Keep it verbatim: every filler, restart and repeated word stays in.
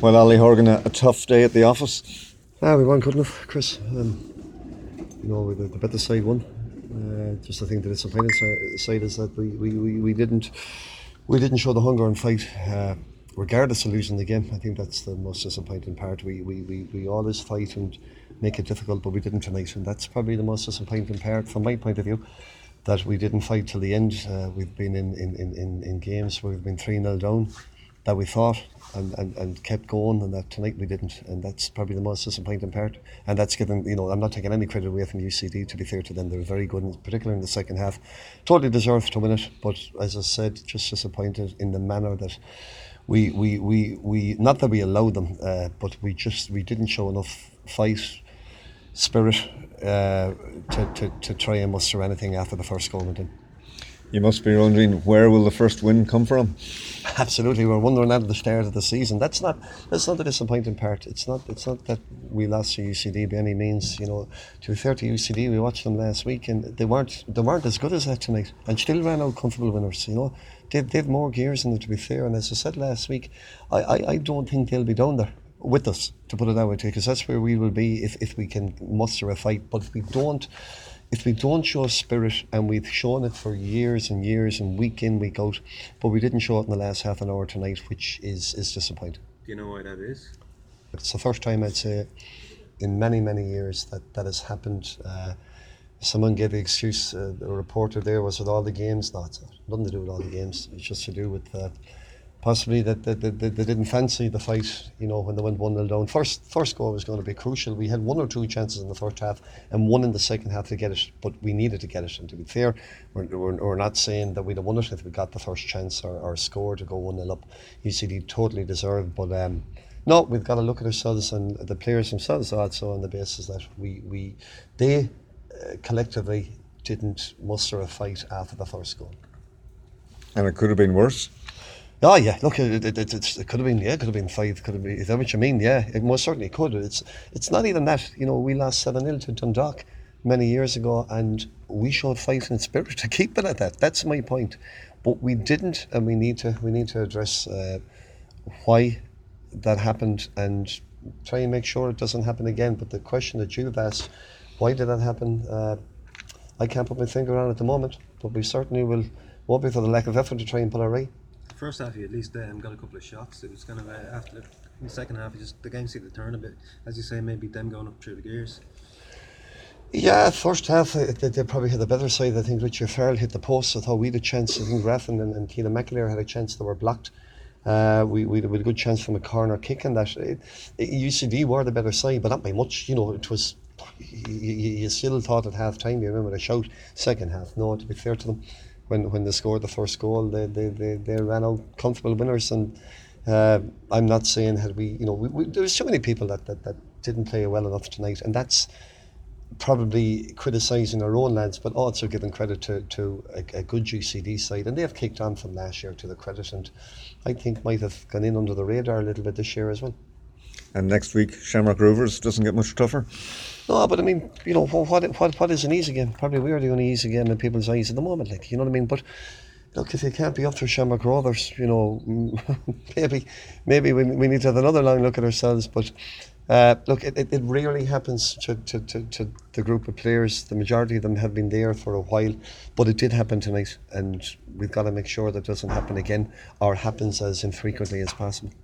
Well, Ali Horgan, a, a tough day at the office. Ah, we won good enough, Chris. Um, you know, the, the better side won. Uh, just I think the disappointing side is that we, we, we, we didn't we didn't show the hunger and fight, uh, regardless of losing the game. I think that's the most disappointing part. We, we, we, we always fight and make it difficult, but we didn't tonight, and that's probably the most disappointing part from my point of view. That we didn't fight till the end. Uh, we've been in, in, in, in games where we've been three nil down, that we fought and, and, and kept going, and that tonight we didn't, and that's probably the most disappointing part. And that's given, you know, I'm not taking any credit away from U C D, to be fair to them. They were very good, particularly in the second half. Totally deserved to win it, but as I said, just disappointed in the manner that we we, we, we not that we allowed them, uh, but we just we didn't show enough fight spirit uh, to, to, to try and muster anything after the first goal went in. You must be wondering, where will the first win come from? Absolutely, we're wondering that at the start of the season. That's not that's not the disappointing part. It's not it's not that we lost to U C D by any means. You know, to be fair to U C D, we watched them last week and they weren't they weren't as good as that tonight, and still ran out comfortable winners. You know, they've they've more gears in them, to be fair. And as I said last week, I, I, I don't think they'll be down there with us, to put it that way, because that's where we will be if, if we can muster a fight. But if we don't. If we don't show spirit, and we've shown it for years and years and week in, week out, but we didn't show it in the last half an hour tonight, which is, is disappointing. Do you know why that is? It's the first time, I'd say, in many, many years that that has happened. Uh, someone gave the excuse, uh, the reporter there, was with all the games. No, it's not. Nothing to do with all the games. It's just to do with uh, possibly that they, they, they didn't fancy the fight, you know, when they went one nil down. First first goal was going to be crucial. We had one or two chances in the first half and one in the second half to get it, but we needed to get it. And to be fair, we're, we're, we're not saying that we'd have won it if we got the first chance or, or score to go one nil up. U C D totally deserved, but um, no, we've got to look at ourselves and the players themselves also on the basis that we, we they uh, collectively didn't muster a fight after the first goal. And it could have been worse. Oh yeah, look, it, it, it, it could have been, yeah, it could have been five, could have been, is that what you mean? Yeah, it most certainly could. It's it's not even that, you know, we lost seven nil to Dundalk many years ago and we showed fight and spirit to keep it at that. That's my point. But we didn't, and we need to we need to address uh, why that happened and try and make sure it doesn't happen again. But the question that you've asked, why did that happen? Uh, I can't put my finger on it at the moment, but we certainly will, won't be for the lack of effort to try and put it right. First half, you at least um, got a couple of shots. It was kind of uh, after the, in the second half, you just the game seemed to turn a bit. As you say, maybe them going up through the gears. Yeah, first half uh, they, they probably had the better side. I think Richard Farrell hit the post. I thought we had a chance. I think Raffin and, and Keelan McAleer had a chance that were blocked. Uh, we, we, we had a good chance from a corner kick, and that it, it, U C D were the better side, but not by much. You know, it was. You, you, you still thought at half time. You remember the shout. Second half, no. To be fair to them. When when they scored the first goal, they they, they, they ran out comfortable winners, and uh, I'm not saying had we, you know, we, we, there was so many people that, that, that didn't play well enough tonight, and that's probably criticising our own lads, but also giving credit to, to a, a good U C D side, and they've kicked on from last year to the credit, and I think might have gone in under the radar a little bit this year as well. And next week, Shamrock Rovers doesn't get much tougher. No, but I mean, you know, what what what is an easy game? Probably we are the only easy game in people's eyes at the moment, like, you know what I mean? But look, if you can't be up for Shamrock Rovers, you know, maybe maybe we, we need to have another long look at ourselves. But uh, look, it, it, it rarely happens to, to, to, to the group of players. The majority of them have been there for a while, but it did happen tonight, and we've got to make sure that doesn't happen again, or happens as infrequently as possible.